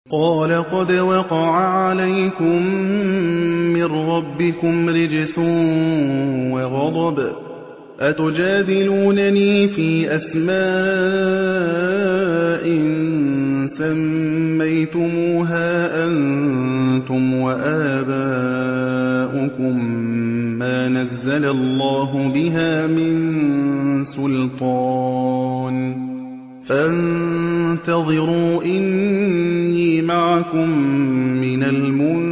قَالَ قَدْ وَقَعَ عَلَيْكُم مِّن رَّبِّكُمْ رِجْسٌ وَغَضَبٌ ۖ أَتُجَادِلُونَنِي فِي أَسْمَاءٍ سَمَّيْتُمُوهَا أَنتُمْ وَآبَاؤُكُم مَّا نَزَّلَ اللَّهُ بِهَا مِن سُلْطَانٍ ۚ فَانتَظِرُوا إِنِّي مَعَكُم مِّنَ الْمُنتَظِرِينَ